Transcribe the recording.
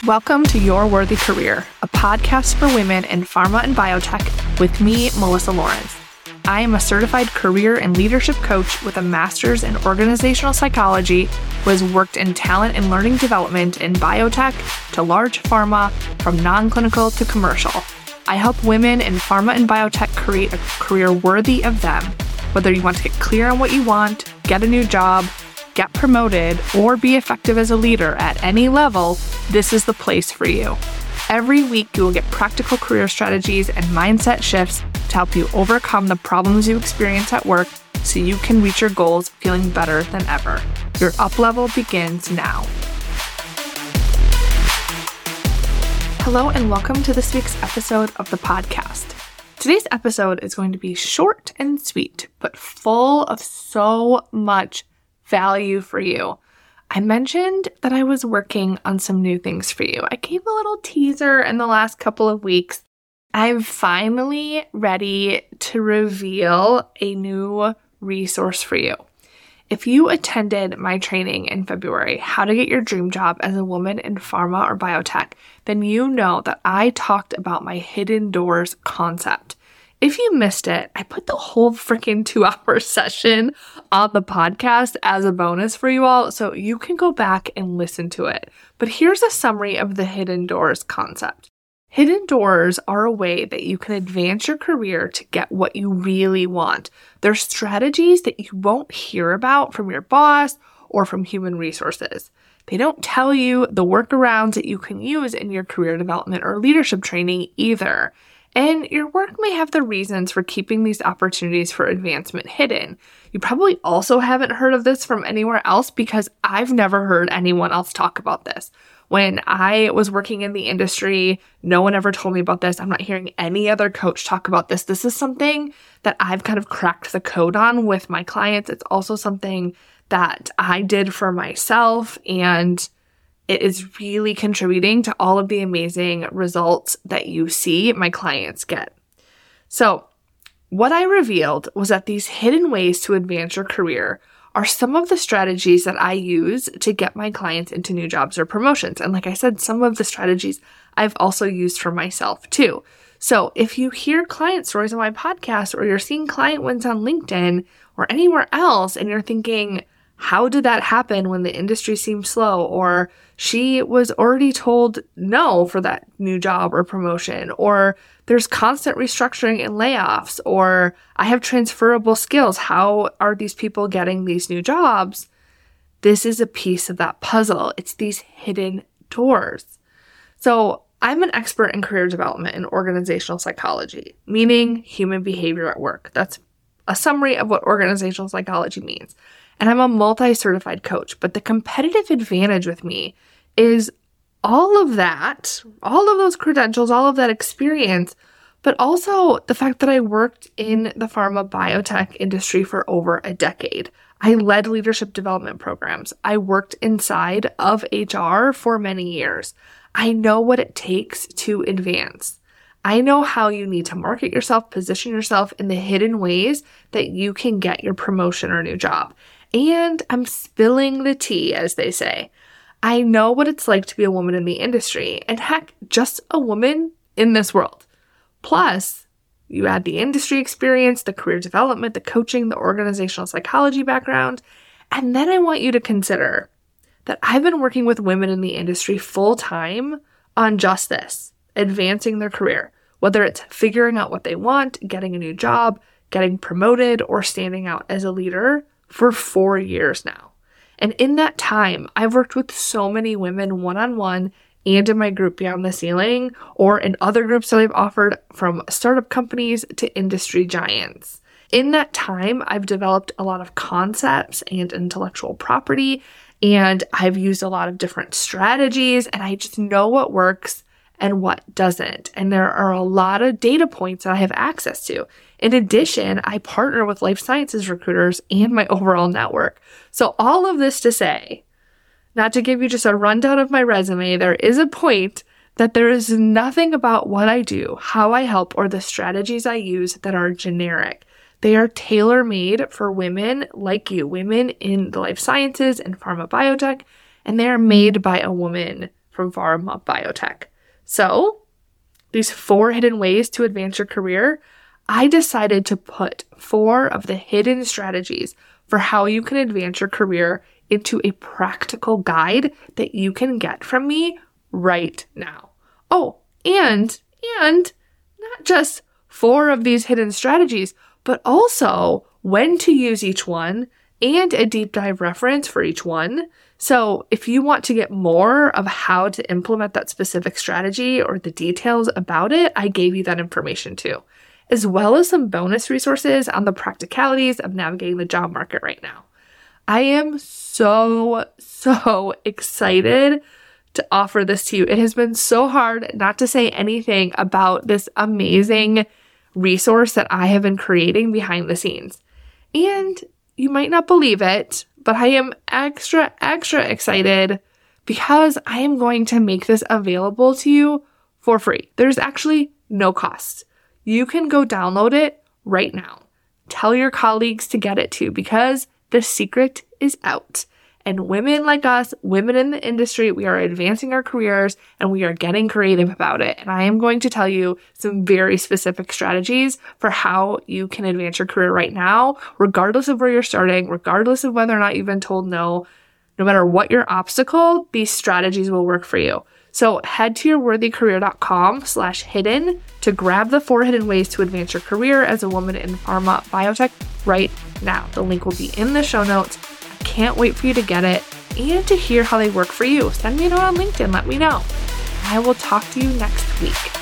Welcome to Your Worthy Career, a podcast for women in pharma and biotech with me, Melissa Lawrence. I am a certified career and leadership coach with a master's in organizational psychology who has worked in talent and learning development in biotech to large pharma, from non-clinical to commercial. I help women in pharma and biotech create a career worthy of them. Whether you want to get clear on what you want, get a new job, get promoted, or be effective as a leader at any level, this is the place for you. Every week, you will get practical career strategies and mindset shifts to help you overcome the problems you experience at work so you can reach your goals feeling better than ever. Your up level begins now. Hello, and welcome to this week's episode of the podcast. Today's episode is going to be short and sweet, but full of so much value for you. I mentioned that I was working on some new things for you. I gave a little teaser in the last couple of weeks. I'm finally ready to reveal a new resource for you. If you attended my training in February, How to Get Your Dream Job as a Woman in Pharma or Biotech, then you know that I talked about my hidden doors concept. If you missed it, I put the whole freaking 2-hour session on the podcast as a bonus for you all, so you can go back and listen to it. But here's a summary of the hidden doors concept. Hidden doors are a way that you can advance your career to get what you really want. They're strategies that you won't hear about from your boss or from human resources. They don't tell you the workarounds that you can use in your career development or leadership training either. And your work may have the reasons for keeping these opportunities for advancement hidden. You probably also haven't heard of this from anywhere else because I've never heard anyone else talk about this. When I was working in the industry, no one ever told me about this. I'm not hearing any other coach talk about this. This is something that I've kind of cracked the code on with my clients. It's also something that I did for myself, and it is really contributing to all of the amazing results that you see my clients get. So what I revealed was that these hidden ways to advance your career are some of the strategies that I use to get my clients into new jobs or promotions. And like I said, some of the strategies I've also used for myself too. So if you hear client stories on my podcast, or you're seeing client wins on LinkedIn or anywhere else, and you're thinking, how did that happen when the industry seemed slow? Or she was already told no for that new job or promotion, or there's constant restructuring and layoffs, or I have transferable skills. How are these people getting these new jobs? This is a piece of that puzzle. It's these hidden doors. So I'm an expert in career development and organizational psychology, meaning human behavior at work. That's a summary of what organizational psychology means. And I'm a multi-certified coach, but the competitive advantage with me is all of that, all of those credentials, all of that experience, but also the fact that I worked in the pharma biotech industry for over a decade. I led leadership development programs. I worked inside of HR for many years. I know what it takes to advance. I know how you need to market yourself, position yourself in the hidden ways that you can get your promotion or new job. And I'm spilling the tea, as they say. I know what it's like to be a woman in the industry, and heck, just a woman in this world. Plus, you add the industry experience, the career development, the coaching, the organizational psychology background, and then I want you to consider that I've been working with women in the industry full time on just this, advancing their career, whether it's figuring out what they want, getting a new job, getting promoted, or standing out as a leader for 4 years now. And in that time, I've worked with so many women one-on-one and in my group Beyond the Ceiling, or in other groups that I've offered, from startup companies to industry giants. In that time, I've developed a lot of concepts and intellectual property, and I've used a lot of different strategies, and I just know what works and what doesn't. And there are a lot of data points that I have access to. In addition, I partner with life sciences recruiters and my overall network. So all of this to say, not to give you just a rundown of my resume, there is a point that there is nothing about what I do, how I help, or the strategies I use that are generic. They are tailor-made for women like you, women in the life sciences and pharma biotech, and they are made by a woman from pharma biotech. So these 4 hidden ways to advance your career, I decided to put 4 of the hidden strategies for how you can advance your career into a practical guide that you can get from me right now. Oh, and not just 4 of these hidden strategies, but also when to use each one and a deep dive reference for each one. So if you want to get more of how to implement that specific strategy or the details about it, I gave you that information too, as well as some bonus resources on the practicalities of navigating the job market right now. I am so excited to offer this to you. It has been so hard not to say anything about this amazing resource that I have been creating behind the scenes. And you might not believe it, but I am extra excited because I am going to make this available to you for free. There's actually no cost. You can go download it right now. Tell your colleagues to get it too, because the secret is out. And women like us, women in the industry, we are advancing our careers and we are getting creative about it. And I am going to tell you some very specific strategies for how you can advance your career right now, regardless of where you're starting, regardless of whether or not you've been told no matter what your obstacle, these strategies will work for you. So head to yourworthycareer.com/hidden to grab the 4 hidden ways to advance your career as a woman in pharma biotech right now. The link will be in the show notes. I can't wait for you to get it and to hear how they work for you. Send me a note on LinkedIn. Let me know. I will talk to you next week.